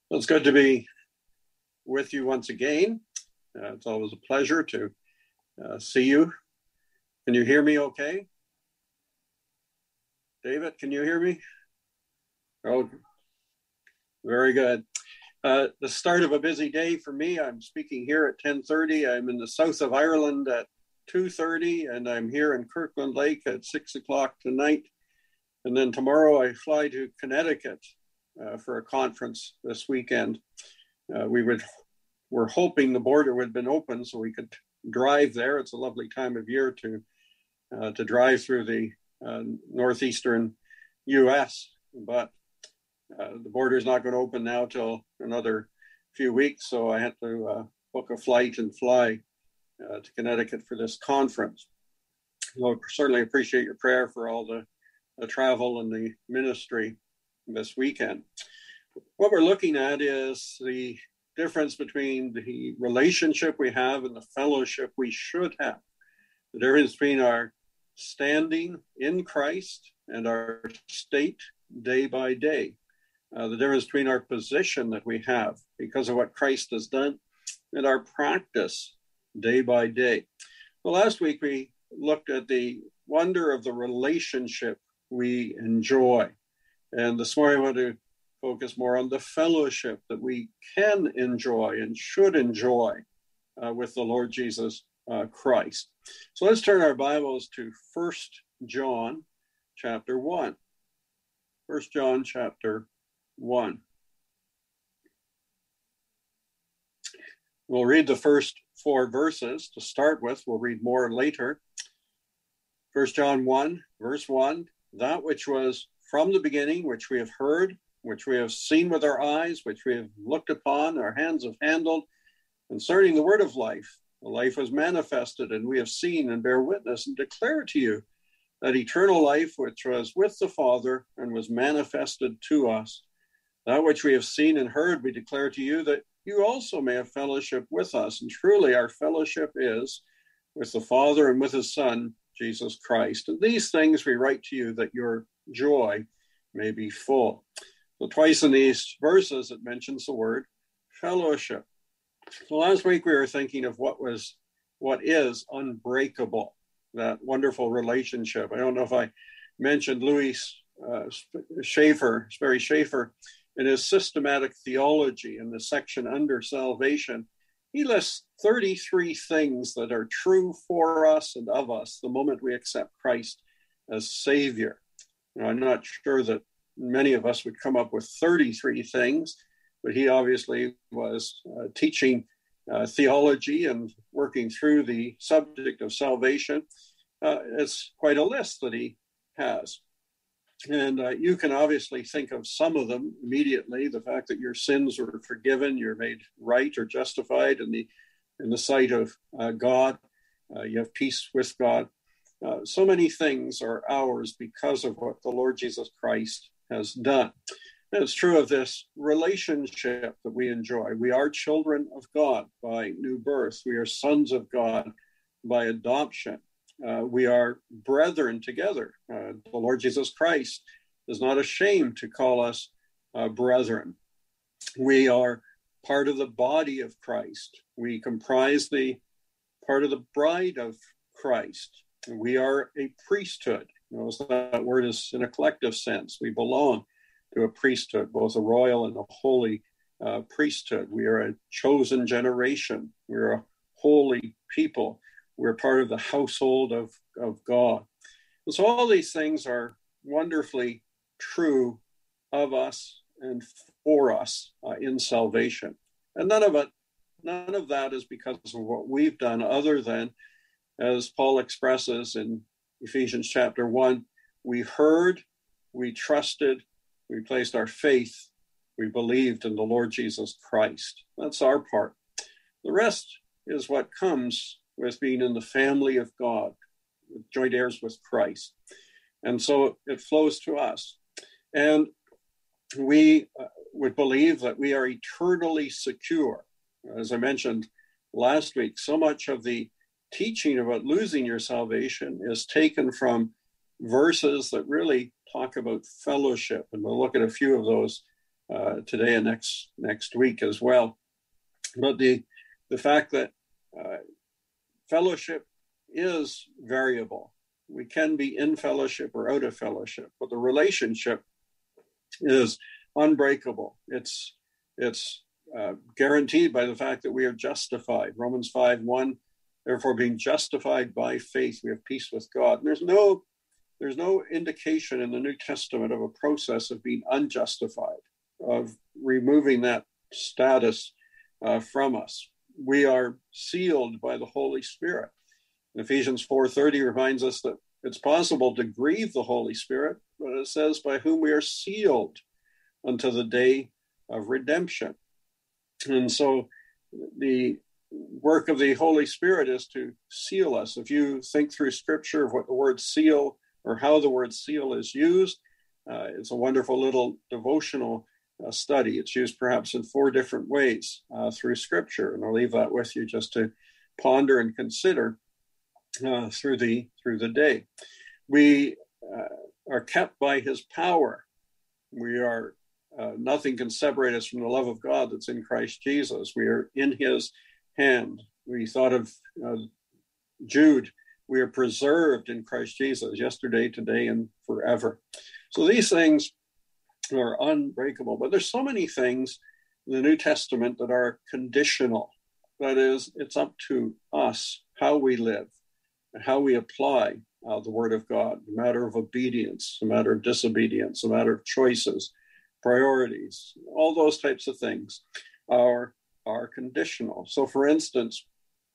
Well, it's good to be with you once again. It's always a pleasure to see you. Can you hear me okay? David, can you hear me? Oh, very good. The start of a busy day for me. I'm speaking here at 10:30. I'm in the south of Ireland at 2:30, and I'm here in Kirkland Lake at 6 o'clock tonight. And then tomorrow I fly to Connecticut for a conference this weekend. We're hoping the border would have been open so we could drive there. It's a lovely time of year to drive through the northeastern U.S., but the border is not going to open now till another few weeks, so I had to book a flight and fly to Connecticut for this conference. So I certainly appreciate your prayer for all the travel and the ministry this weekend. What we're looking at is the difference between the relationship we have and the fellowship we should have. The difference between our standing in Christ and our state day by day. The difference between our position that we have because of what Christ has done and our practice day by day. Well, last week we looked at the wonder of the relationship we enjoy. And this morning I want to focus more on the fellowship that we can enjoy and should enjoy with the Lord Jesus Christ. So let's turn our Bibles to 1 John chapter 1. 1 John chapter 1. We'll read the first 4 verses to start with. We'll read more later. 1 John 1, verse 1, that which was from the beginning, which we have heard, which we have seen with our eyes, which we have looked upon, our hands have handled, concerning the word of life. The life was manifested, and we have seen and bear witness and declare to you that eternal life which was with the Father and was manifested to us. That which we have seen and heard, we declare to you, that you also may have fellowship with us. And truly our fellowship is with the Father and with his Son, Jesus Christ. And these things we write to you, that your joy may be full. So twice in these verses it mentions the word fellowship. So last week we were thinking of what is unbreakable, that wonderful relationship. I don't know if I mentioned Louis Schaeffer, Sperry Schaeffer, in his systematic theology in the section under salvation. He lists 33 things that are true for us and of us the moment we accept Christ as Savior. Now, I'm not sure that many of us would come up with 33 things, but he obviously was teaching theology and working through the subject of salvation. It's quite a list that he has. And you can obviously think of some of them immediately. The fact that your sins were forgiven, you're made right or justified in the sight of God. You have peace with God. So many things are ours because of what the Lord Jesus Christ has done. And it's true of this relationship that we enjoy. We are children of God by new birth. We are sons of God by adoption. We are brethren together. The Lord Jesus Christ is not ashamed to call us brethren. We are part of the body of Christ. We comprise the part of the bride of Christ. We are a priesthood. Notice that word is in a collective sense. We belong to a priesthood, both a royal and a holy priesthood. We are a chosen generation. We're a holy people. We're part of the household of God. And so all these things are wonderfully true of us and for us in salvation. And none of that is because of what we've done, other than, as Paul expresses in Ephesians chapter 1, we heard, we trusted, we placed our faith, we believed in the Lord Jesus Christ. That's our part. The rest is what comes with being in the family of God, joint heirs with Christ. And so it flows to us. And we would believe that we are eternally secure. As I mentioned last week, so much of the teaching about losing your salvation is taken from verses that really talk about fellowship. And we'll look at a few of those today and next week as well. But the fact that fellowship is variable. We can be in fellowship or out of fellowship, but the relationship is unbreakable. It's guaranteed by the fact that we are justified. Romans 5:1, therefore being justified by faith, we have peace with God. And there's no indication in the New Testament of a process of being unjustified, of removing that status from us. We are sealed by the Holy Spirit. And Ephesians 4:30 reminds us that it's possible to grieve the Holy Spirit, but it says by whom we are sealed unto the day of redemption. And so the work of the Holy Spirit is to seal us. If you think through Scripture of what the word seal or how the word seal is used, it's a wonderful little devotional study. It's used perhaps in 4 different ways through Scripture, and I'll leave that with you just to ponder and consider through the day. We are kept by His power. We are nothing can separate us from the love of God that's in Christ Jesus. We are in His hand. We thought of Jude. We are preserved in Christ Jesus yesterday, today, and forever. So these things are unbreakable. But there's so many things in the New Testament that are conditional. That is, it's up to us how we live and how we apply the Word of God, a matter of obedience, a matter of disobedience, a matter of choices, priorities, all those types of things are conditional. So, for instance,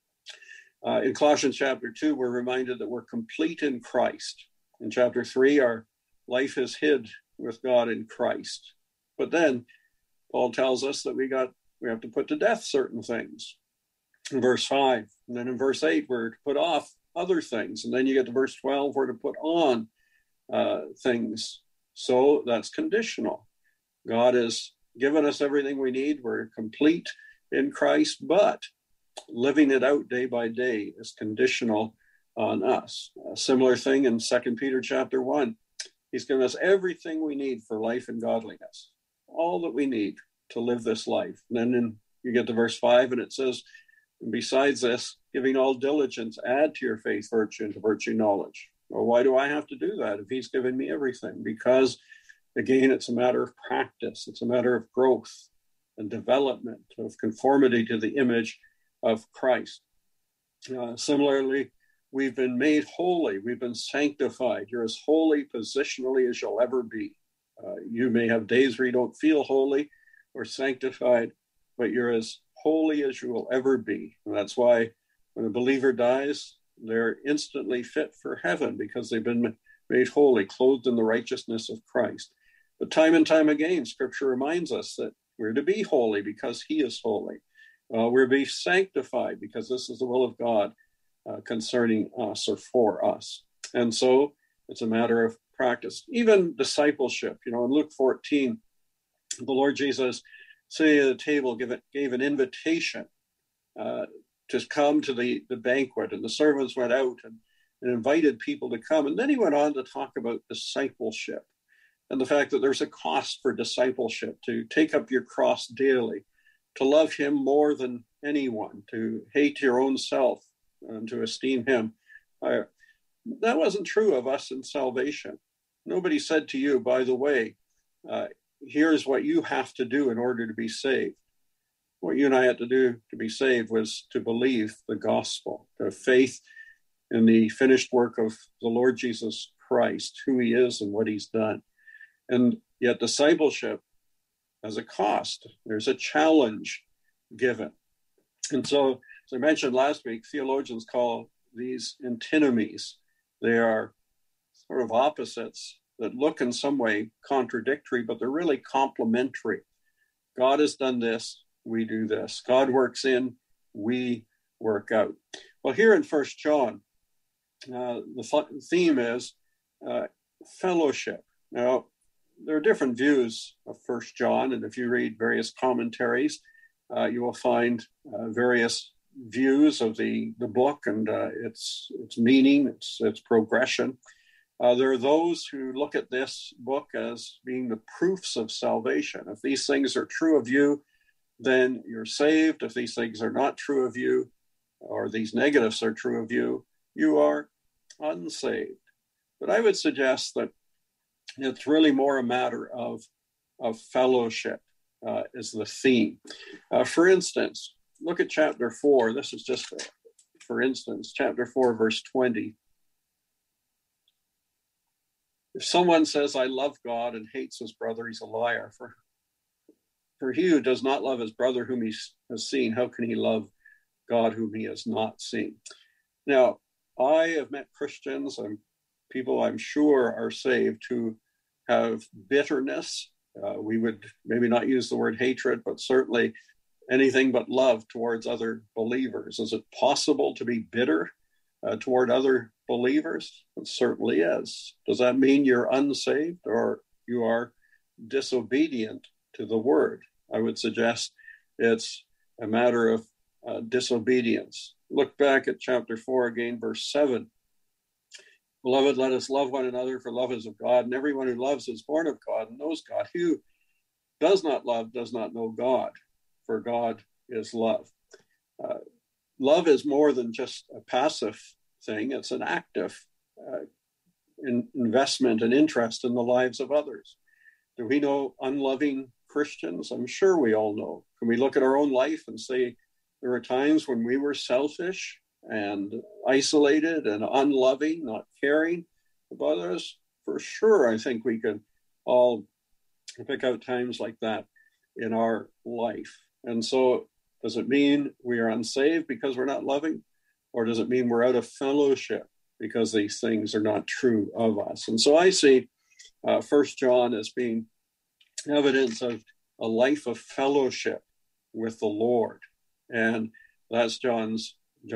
in Colossians chapter 2, we're reminded that we're complete in Christ. In chapter 3, our life is hid with God in Christ. But then Paul tells us that we have to put to death certain things in verse 5. And then in verse 8, we're to put off other things. And then you get to verse 12, we're to put on things. So that's conditional. God has given us everything we need. We're complete in Christ, but living it out day by day is conditional on us. A similar thing in 2 Peter chapter 1. He's given us everything we need for life and godliness, all that we need to live this life. And then you get to verse 5, and it says, and besides this, giving all diligence, add to your faith virtue, and to virtue knowledge. Well, why do I have to do that if He's given me everything? Because, again, it's a matter of practice. It's a matter of growth and development, of conformity to the image of Christ. Similarly, we've been made holy. We've been sanctified. You're as holy positionally as you'll ever be. You may have days where you don't feel holy or sanctified, but you're as holy as you will ever be. And that's why when a believer dies, they're instantly fit for heaven because they've been made holy, clothed in the righteousness of Christ. But time and time again, Scripture reminds us that we're to be holy because He is holy. We're to be sanctified because this is the will of God concerning us or for us. And so it's a matter of practice. Even discipleship, in Luke 14, the Lord Jesus, sitting at the table, gave an invitation to come to the banquet, and the servants went out and invited people to come. And then He went on to talk about discipleship and the fact that there's a cost for discipleship, to take up your cross daily, to love Him more than anyone, to hate your own self and to esteem Him. That wasn't true of us in salvation. Nobody said to you, by the way, here's what you have to do in order to be saved. What you and I had to do to be saved was to believe the gospel, to have faith in the finished work of the Lord Jesus Christ, who He is and what He's done. And yet discipleship has a cost. There's a challenge given. And so, as I mentioned last week, theologians call these antinomies. They are sort of opposites that look in some way contradictory, but they're really complementary. God has done this, we do this. God works in, we work out. Well, here in 1 John, the theme is fellowship. Now, there are different views of 1 John, and if you read various commentaries, you will find various views of the book and its meaning, its progression. There are those who look at this book as being the proofs of salvation. If these things are true of you, then you're saved. If these things are not true of you, or these negatives are true of you, you are unsaved. But I would suggest that it's really more a matter of fellowship is the theme. For instance, look at chapter 4. This is just, for instance, chapter 4, verse 20. If someone says, I love God and hates his brother, he's a liar. For he who does not love his brother whom he has seen, how can he love God whom he has not seen? Now, I have met Christians and people I'm sure are saved who have bitterness. We would maybe not use the word hatred, but certainly anything but love towards other believers. Is it possible to be bitter toward other believers? It certainly is. Does that mean you're unsaved or you are disobedient to the word? I would suggest it's a matter of disobedience. Look back at chapter 4 again, verse 7. Beloved, let us love one another, for love is of God, and everyone who loves is born of God and knows God. He who does not love does not know God, for God is love. Love is more than just a passive thing. It's an active investment and interest in the lives of others. Do we know unloving Christians? I'm sure we all know. Can we look at our own life and say there were times when we were selfish and isolated and unloving, not caring about others? For sure, I think we could all pick out times like that in our life. And so does it mean we are unsaved because we're not loving? Or does it mean we're out of fellowship because these things are not true of us? And so I see 1 John as being evidence of a life of fellowship with the Lord. And that's John's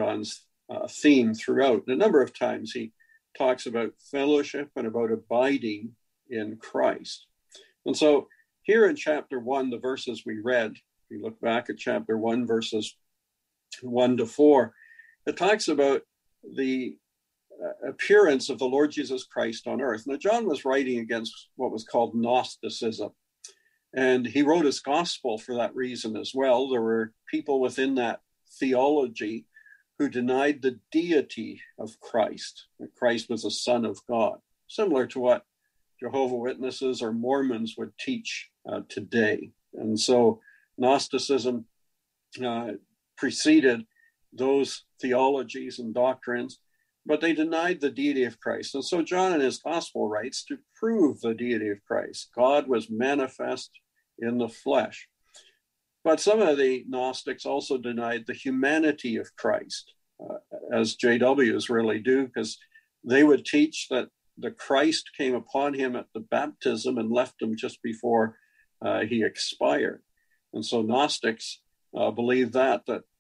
theme throughout. A number of times he talks about fellowship and about abiding in Christ. And so here in chapter 1, the verses we read, if you look back at chapter 1, verses 1 to 4, it talks about the appearance of the Lord Jesus Christ on earth. Now, John was writing against what was called Gnosticism, and he wrote his gospel for that reason as well. There were people within that theology who denied the deity of Christ, that Christ was a son of God, similar to what Jehovah's Witnesses or Mormons would teach today. And so Gnosticism preceded those theologies and doctrines, but they denied the deity of Christ. And so John in his gospel writes to prove the deity of Christ. God was manifest in the flesh. But some of the Gnostics also denied the humanity of Christ, as JWs really do, because they would teach that the Christ came upon him at the baptism and left him just before he expired. And so Gnostics believe that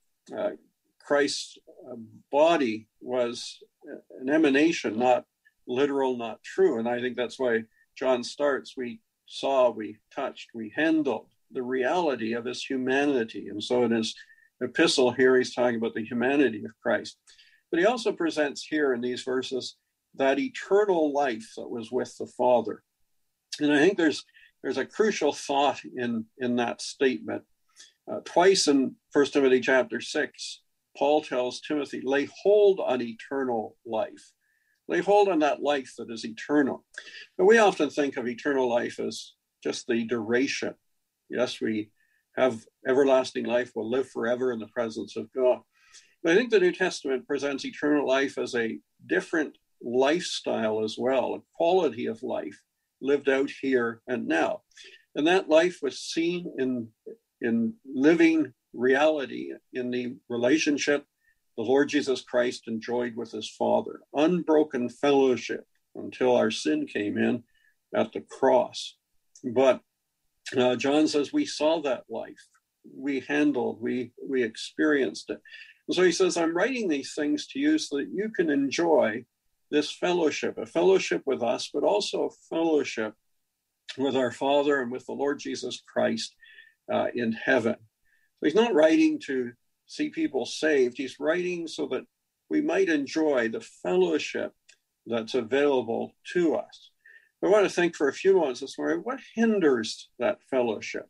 Christ's body was an emanation, not literal, not true. And I think that's why John starts, we saw, we touched, we handled the reality of his humanity. And so in his epistle here, he's talking about the humanity of Christ. But he also presents here in these verses that eternal life that was with the Father. And I think there's a crucial thought in that statement. Twice in 1 Timothy chapter 6, Paul tells Timothy, lay hold on eternal life. Lay hold on that life that is eternal. But we often think of eternal life as just the duration. Yes, we have everlasting life, we'll live forever in the presence of God. But I think the New Testament presents eternal life as a different lifestyle as well, a quality of life lived out here and now. And that life was seen in living reality in the relationship the Lord Jesus Christ enjoyed with his Father, unbroken fellowship until our sin came in at the cross. But John says we saw that life, we handled, we experienced it. And so he says, I'm writing these things to you so that you can enjoy this fellowship, a fellowship with us, but also a fellowship with our Father and with the Lord Jesus Christ in heaven. So he's not writing to see people saved. He's writing so that we might enjoy the fellowship that's available to us. I want to think for a few moments this morning, what hinders that fellowship?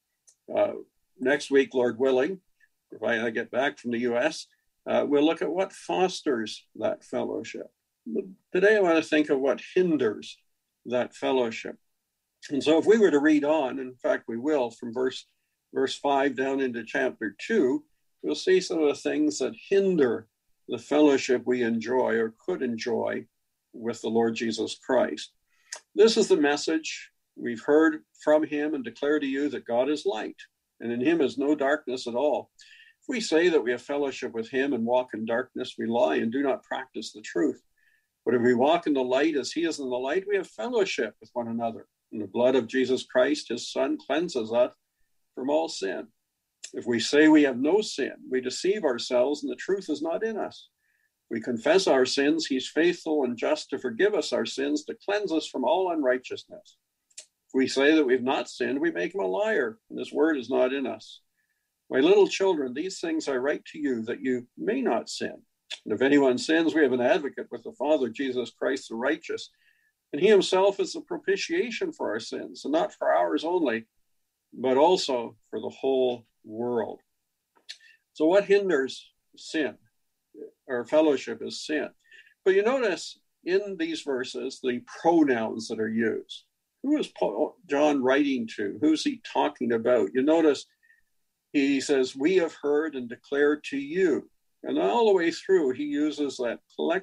Next week, Lord willing, if I get back from the U.S., we'll look at what fosters that fellowship. But today I want to think of what hinders that fellowship. And so if we were to read on, in fact we will, from verse 5 down into chapter 2, we'll see some of the things that hinder the fellowship we enjoy or could enjoy with the Lord Jesus Christ. This is the message we've heard from him and declare to you that God is light, and in him is no darkness at all. If we say that we have fellowship with him and walk in darkness, we lie and do not practice the truth. But if we walk in the light as he is in the light, we have fellowship with one another. And the blood of Jesus Christ, his son, cleanses us from all sin. If we say we have no sin, we deceive ourselves and the truth is not in us. If we confess our sins, he's faithful and just to forgive us our sins, to cleanse us from all unrighteousness. If we say that we've not sinned, we make him a liar, and his word is not in us. My little children, these things I write to you that you may not sin. And if anyone sins, we have an advocate with the Father, Jesus Christ the righteous. And he himself is the propitiation for our sins, and not for ours only, but also for the whole world. So what hinders sin? Or fellowship is sin. But you notice in these verses, the pronouns that are used. Who is John writing to? Who's he talking about? You notice he says, we have heard and declared to you. And all the way through, he uses that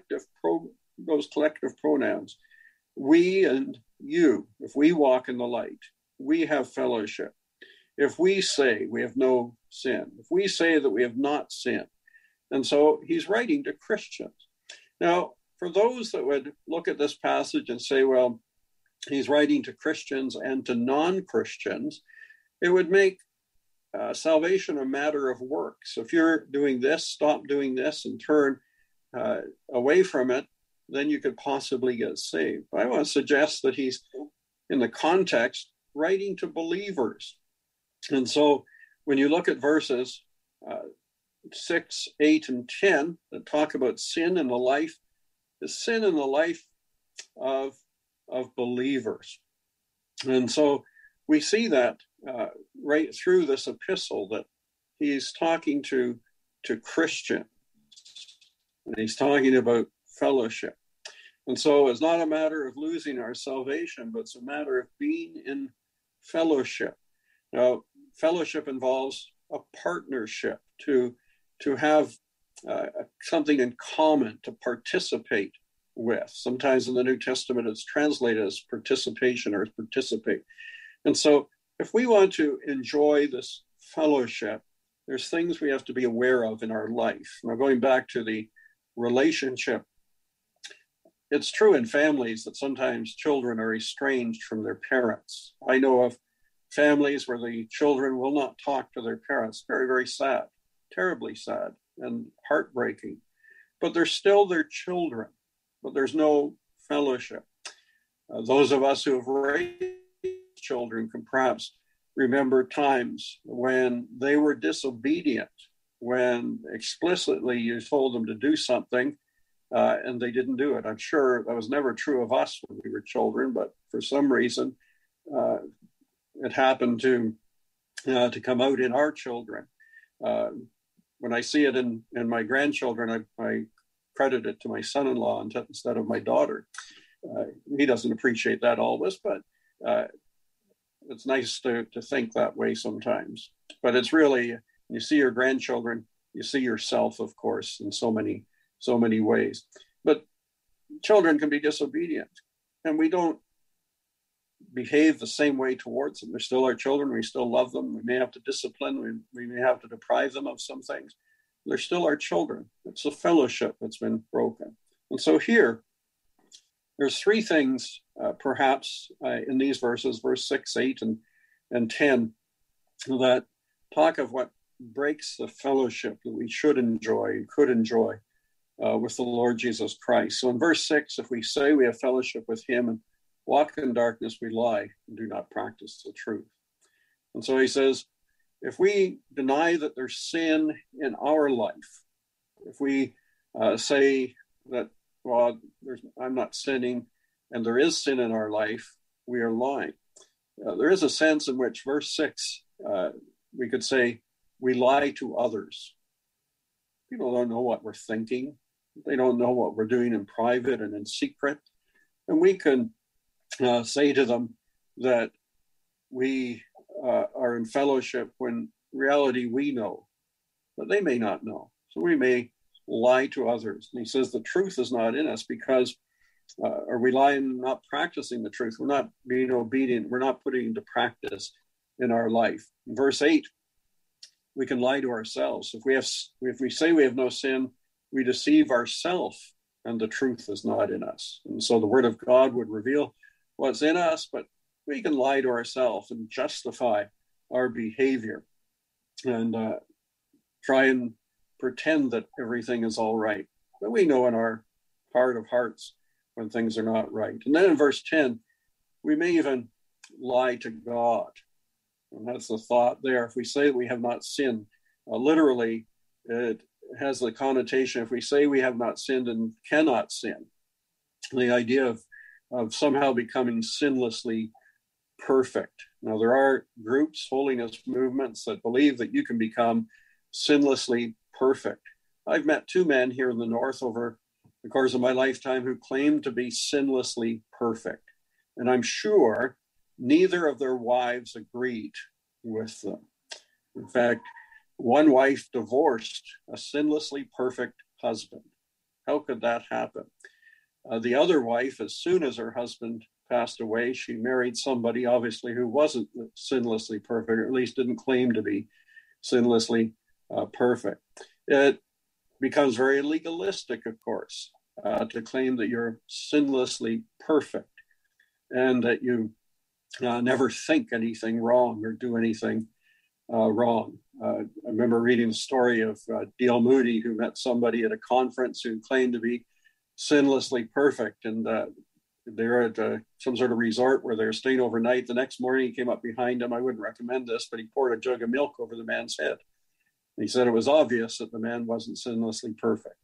those collective pronouns. We and you, if we walk in the light, we have fellowship. If we say we have no sin, if we say that we have not sinned. And so he's writing to Christians. Now, for those that would look at this passage and say, well, he's writing to Christians and to non-Christians, it would make salvation a matter of works. If you're doing this, stop doing this and turn away from it, then you could possibly get saved. I want to suggest that he's, in the context, writing to believers. And so when you look at verses 6, 8, and 10 that talk about sin in the life, is sin in the life of believers. And so we see that right through this epistle that he's talking to Christians. And he's talking about fellowship. And so it's not a matter of losing our salvation, but it's a matter of being in fellowship. Now, fellowship involves a partnership, to have something in common, to participate with. Sometimes in the New Testament, it's translated as participation or participate. And so if we want to enjoy this fellowship, there's things we have to be aware of in our life. Now, going back to the relationship, it's true in families that sometimes children are estranged from their parents. I know of families where the children will not talk to their parents. Very, very sad, terribly sad and heartbreaking. But they're still their children, but there's no fellowship. Those of us who have raised children can perhaps remember times when they were disobedient, when explicitly you told them to do something and they didn't do it. I'm sure that was never true of us when we were children, but for some reason it happened to come out in our children. When I see it in my grandchildren, I credit it to my son-in-law instead of my daughter. He doesn't appreciate that always, but it's nice to think that way sometimes. But it's really, you see your grandchildren, you see yourself, of course, in so many ways. But children can be disobedient, and we don't behave the same way towards them. They're still our children. We still love them. We may have to discipline. We may have to deprive them of some things. They're still our children. It's a fellowship that's been broken. And so here, there's three things, perhaps, in these verses, verse 6, 8, and 10, that talk of what breaks the fellowship that we should enjoy and could enjoy with the Lord Jesus Christ. So in verse 6, if we say we have fellowship with him and walk in darkness, we lie and do not practice the truth. And so he says, if we deny that there's sin in our life, if we say that well, I'm not sinning, and there is sin in our life, we are lying. There is a sense in which verse 6, we could say, we lie to others. People don't know what we're thinking. They don't know what we're doing in private and in secret. And we can say to them that we are in fellowship when in reality we know, but they may not know. So we may lie to others. And he says the truth is not in us because, or we lie in not practicing the truth. We're not being obedient. We're not putting into practice in our life. In verse 8, we can lie to ourselves. If we say we have no sin, we deceive ourselves, and the truth is not in us. And so the word of God would reveal what's in us, but we can lie to ourselves and justify our behavior and try and pretend that everything is all right. But we know in our heart of hearts when things are not right. And then in verse 10, we may even lie to God. And that's the thought there. If we say we have not sinned, literally, it has the connotation, if we say we have not sinned and cannot sin, the idea of somehow becoming sinlessly perfect. Now, there are groups, holiness movements, that believe that you can become sinlessly perfect. I've met two men here in the north over the course of my lifetime who claim to be sinlessly perfect. And I'm sure neither of their wives agreed with them. In fact, one wife divorced a sinlessly perfect husband. How could that happen? The other wife, as soon as her husband passed away, she married somebody, obviously, who wasn't sinlessly perfect, or at least didn't claim to be sinlessly perfect. It becomes very legalistic, of course, to claim that you're sinlessly perfect and that you never think anything wrong or do anything wrong. I remember reading the story of D.L. Moody, who met somebody at a conference who claimed to be sinlessly perfect, and they're at some sort of resort where they're staying overnight. The next morning, he came up behind him. I wouldn't recommend this, but he poured a jug of milk over the man's head. And he said it was obvious that the man wasn't sinlessly perfect.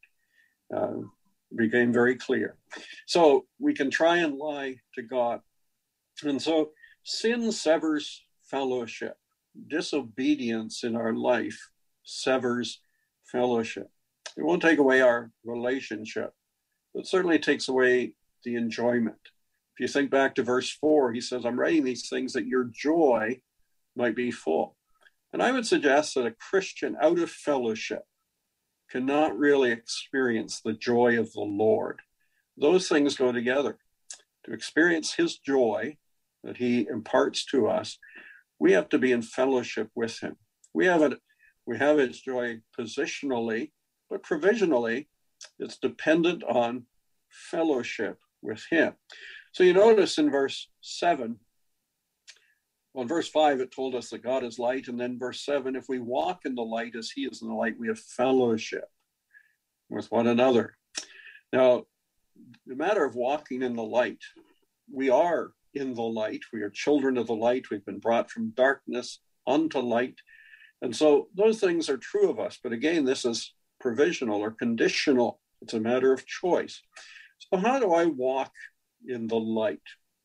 Became very clear. So we can try and lie to God. And so sin severs fellowship. Disobedience in our life severs fellowship. It won't take away our relationship, but certainly takes away the enjoyment. If you think back to verse 4, he says, I'm writing these things that your joy might be full. And I would suggest that a Christian out of fellowship cannot really experience the joy of the Lord. Those things go together. To experience his joy that he imparts to us, we have to be in fellowship with him. We have his joy positionally, but provisionally, it's dependent on fellowship with him. So you notice in verse 7, well, in verse 5, it told us that God is light. And then verse 7, if we walk in the light as he is in the light, we have fellowship with one another. Now, the matter of walking in the light, we are in the light. We are children of the light. We've been brought from darkness unto light. And so those things are true of us. But again, this is provisional or conditional. It's a matter of choice. So how do I walk in the light?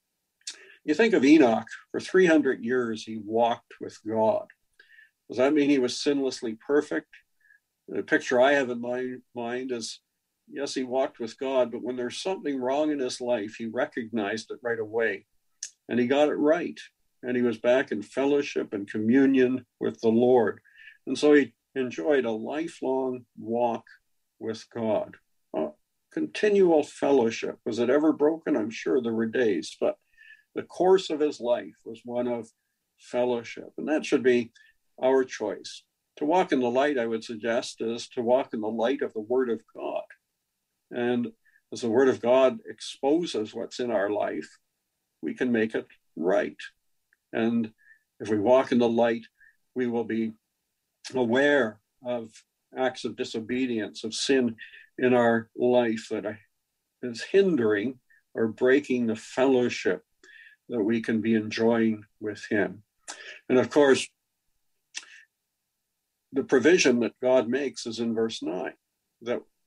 You think of Enoch. For 300 years, he walked with God. Does that mean he was sinlessly perfect? The picture I have in my mind is, yes, he walked with God, but when there's something wrong in his life, he recognized it right away. And he got it right. And he was back in fellowship and communion with the Lord. And so he enjoyed a lifelong walk with God. Continual fellowship. Was it ever broken? I'm sure there were days, but the course of his life was one of fellowship. And that should be our choice. To walk in the light, I would suggest, is to walk in the light of the Word of God. And as the Word of God exposes what's in our life, we can make it right. And if we walk in the light, we will be aware of acts of disobedience, of sin in our life that is hindering or breaking the fellowship that we can be enjoying with him. And of course, the provision that God makes is in verse 9, that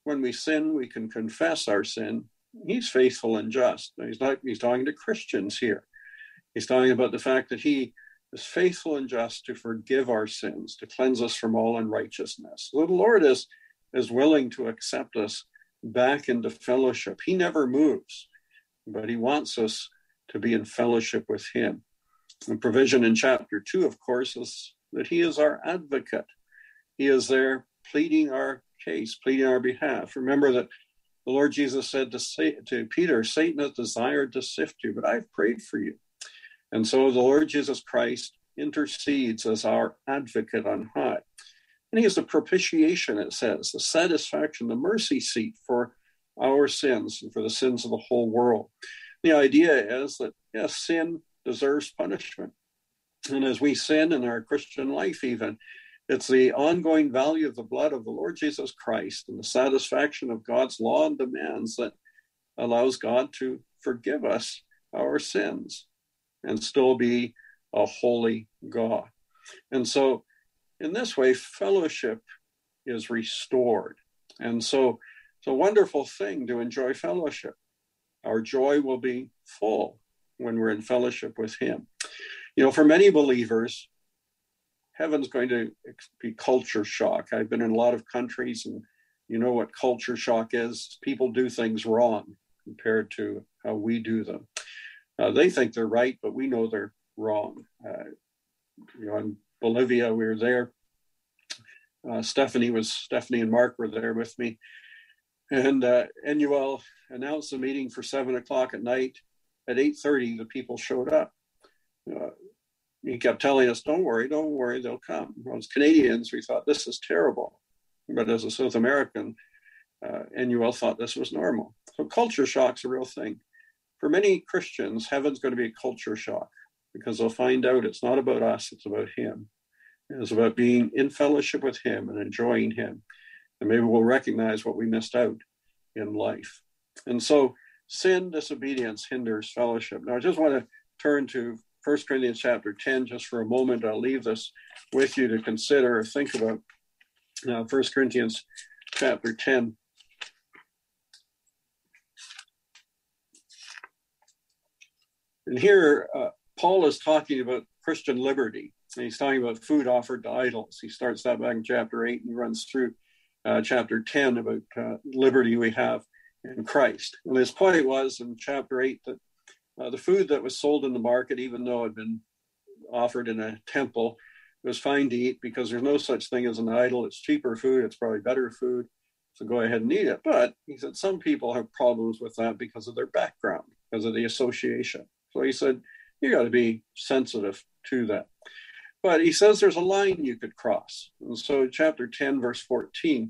when we sin, we can confess our sin. He's faithful and just. He's talking to Christians here. He's talking about the fact that he is faithful and just to forgive our sins, to cleanse us from all unrighteousness. So the Lord is willing to accept us back into fellowship. He never moves, but he wants us to be in fellowship with him. The provision in chapter 2, of course, is that he is our advocate. He is there pleading our case, pleading our behalf. Remember that the Lord Jesus said to Peter, Satan has desired to sift you, but I've prayed for you. And so the Lord Jesus Christ intercedes as our advocate on high. And he is the propitiation, it says, the satisfaction, the mercy seat for our sins and for the sins of the whole world. The idea is that, yes, sin deserves punishment. And as we sin in our Christian life even, it's the ongoing value of the blood of the Lord Jesus Christ and the satisfaction of God's law and demands that allows God to forgive us our sins and still be a holy God. And so in this way, fellowship is restored. And so it's a wonderful thing to enjoy fellowship. Our joy will be full when we're in fellowship with him. You know, for many believers, heaven's going to be culture shock. I've been in a lot of countries, and you know what culture shock is. People do things wrong compared to how we do them. They think they're right, but we know they're wrong. In Bolivia, we were there. Stephanie and Mark were there with me. And NUL announced the meeting for 7:00 at night. At 8:30, the people showed up. He kept telling us, don't worry, they'll come. Well, as Canadians, we thought this is terrible. But as a South American, NUL thought this was normal. So culture shock's a real thing. For many Christians, heaven's going to be a culture shock because they'll find out it's not about us, it's about him. It's about being in fellowship with him and enjoying him. And maybe we'll recognize what we missed out in life. And so sin, disobedience hinders fellowship. Now, I just want to turn to 1 Corinthians chapter 10 just for a moment. I'll leave this with you to consider or think about. 1 Corinthians chapter 10. And here, Paul is talking about Christian liberty. And he's talking about food offered to idols. He starts that back in chapter 8 and runs through chapter 10 about liberty we have in Christ. And his point was in chapter 8 that the food that was sold in the market, even though it had been offered in a temple, was fine to eat because there's no such thing as an idol. It's cheaper food. It's probably better food. So go ahead and eat it. But he said some people have problems with that because of their background, because of the association. So he said, you got to be sensitive to that. But he says there's a line you could cross. And so chapter 10, verse 14,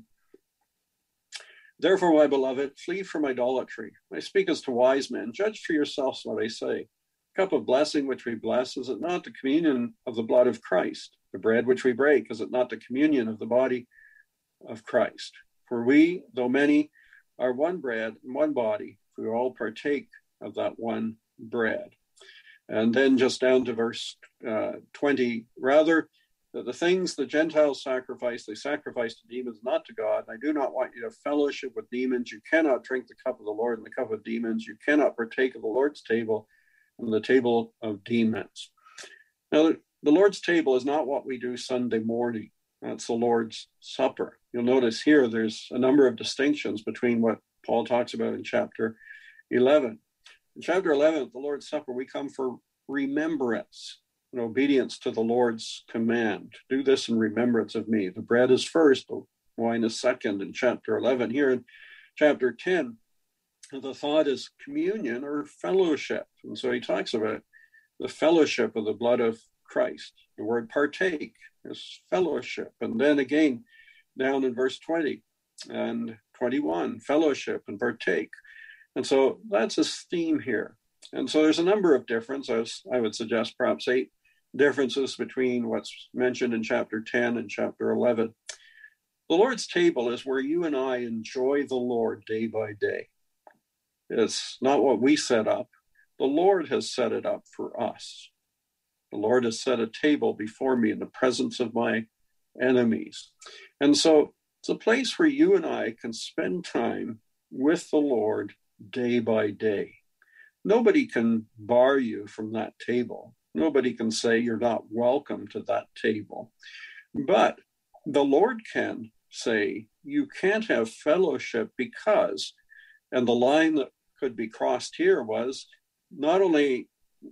therefore, my beloved, flee from idolatry. I speak as to wise men. Judge for yourselves what I say. Cup of blessing which we bless, is it not the communion of the blood of Christ? The bread which we break, is it not the communion of the body of Christ? For we, though many, are one bread and one body. We all partake of that one bread. And then just down to verse 20, rather, that the things the Gentiles sacrifice, they sacrifice to demons, not to God. I do not want you to fellowship with demons. You cannot drink the cup of the Lord and the cup of demons. You cannot partake of the Lord's table and the table of demons. Now, the Lord's table is not what we do Sunday morning. That's the Lord's Supper. You'll notice here there's a number of distinctions between what Paul talks about in chapter 11. In chapter 11, the Lord's Supper, we come for remembrance and obedience to the Lord's command. Do this in remembrance of me. The bread is first, the wine is second in chapter 11. Here in chapter 10, the thought is communion or fellowship. And so he talks about the fellowship of the blood of Christ. The word partake is fellowship. And then again, down in verse 20 and 21, fellowship and partake. And so that's his theme here. And so there's a number of differences. I would suggest perhaps 8 differences between what's mentioned in chapter 10 and chapter 11. The Lord's table is where you and I enjoy the Lord day by day. It's not what we set up. The Lord has set it up for us. The Lord has set a table before me in the presence of my enemies. And so It's a place where you and I can spend time with the Lord day by day. Nobody can bar you from that table. Nobody can say you're not welcome to that table. But the Lord can say you can't have fellowship because, and the line that could be crossed here was not only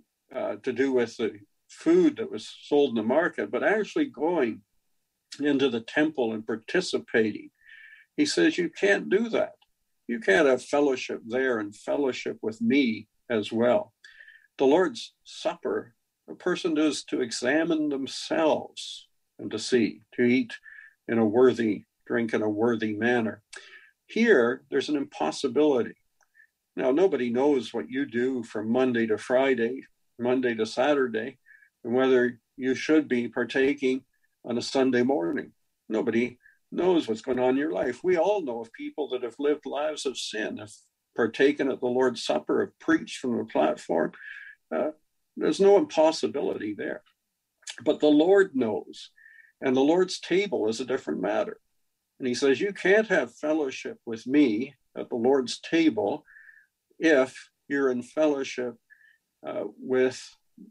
to do with the food that was sold in the market, but actually going into the temple and participating. He says you can't do that. You can't have fellowship there and fellowship with me as well. The Lord's Supper, a person is to examine themselves and to see, to eat in a worthy, drink in a worthy manner. Here, there's an impossibility. Now, nobody knows what you do from Monday to Friday, Monday to Saturday, and whether you should be partaking on a Sunday morning. Nobody knows what's going on in your life. We all know of people that have lived lives of sin, have partaken at the Lord's Supper, have preached from the platform. There's no impossibility there. But the Lord knows, and the Lord's table is a different matter. And he says, you can't have fellowship with me at the Lord's table if you're in fellowship with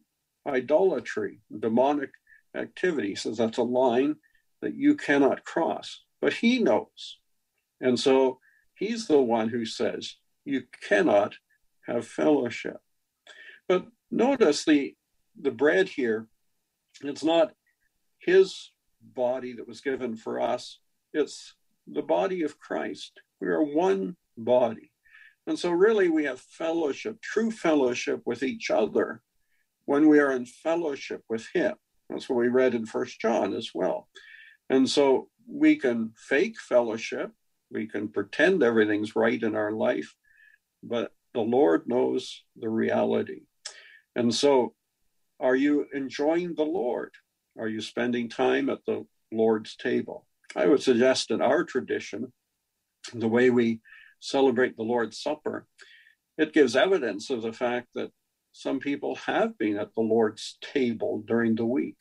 idolatry, demonic activity. He says that's a line that you cannot cross. But he knows. And so he's the one who says you cannot have fellowship. But notice the bread here, it's not his body that was given for us. It's the body of Christ. We are one body. And so really we have fellowship, true fellowship with each other when we are in fellowship with him. That's what we read in 1 John as well. And so we can fake fellowship. We can pretend everything's right in our life, but the Lord knows the reality. And so are you enjoying the Lord? Are you spending time at the Lord's table? I would suggest in our tradition, the way we celebrate the Lord's Supper, it gives evidence of the fact that some people have been at the Lord's table during the week.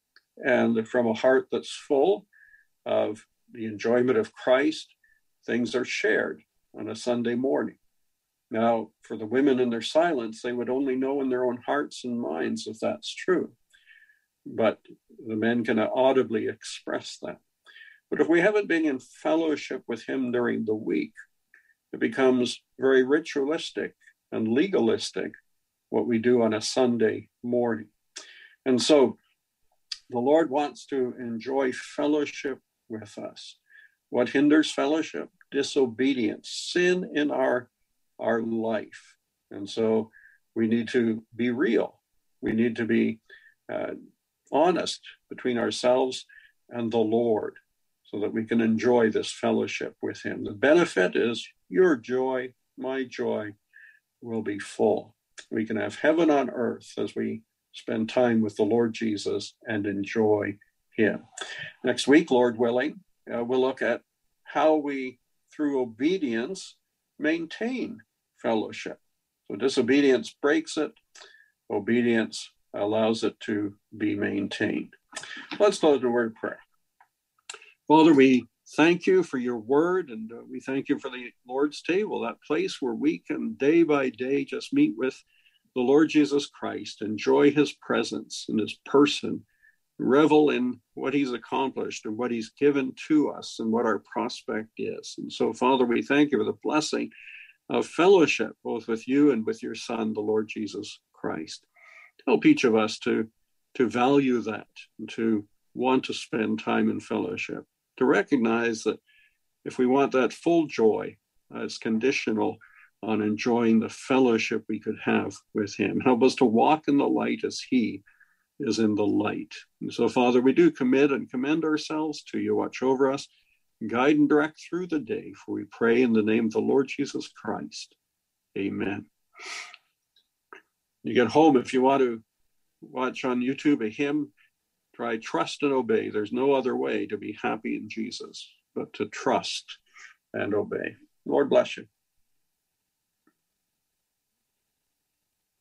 And from a heart that's full of the enjoyment of Christ, things are shared on a Sunday morning. Now, for the women in their silence, they would only know in their own hearts and minds if that's true. But the men can audibly express that. But if we haven't been in fellowship with him during the week, it becomes very ritualistic and legalistic what we do on a Sunday morning. And so the Lord wants to enjoy fellowship with us. What hinders fellowship? Disobedience, sin in our life. And so we need to be real. We need to be honest between ourselves and the Lord so that we can enjoy this fellowship with him. The benefit is your joy, my joy will be full. We can have heaven on earth as we spend time with the Lord Jesus and enjoy him. Next week, Lord willing, we'll look at how we, through obedience, maintain fellowship. So disobedience breaks it. Obedience allows it to be maintained. Let's close the word of prayer. Father, we thank you for your word, and we thank you for the Lord's table, that place where we can day by day just meet with the Lord Jesus Christ, enjoy his presence and his person, revel in what he's accomplished and what he's given to us and what our prospect is. And so, Father, we thank you for the blessing of fellowship, both with you and with your Son, the Lord Jesus Christ. Help each of us to value that and to want to spend time in fellowship, to recognize that if we want that full joy, it's conditional on enjoying the fellowship we could have with him. Help us to walk in the light as he is in the light. And so, Father, we do commit and commend ourselves to you. Watch over us, guide and direct through the day, for we pray in the name of the Lord Jesus Christ. Amen. You get home, if you want to watch on YouTube a hymn, try Trust and Obey. There's no other way to be happy in Jesus but to trust and obey. Lord bless you.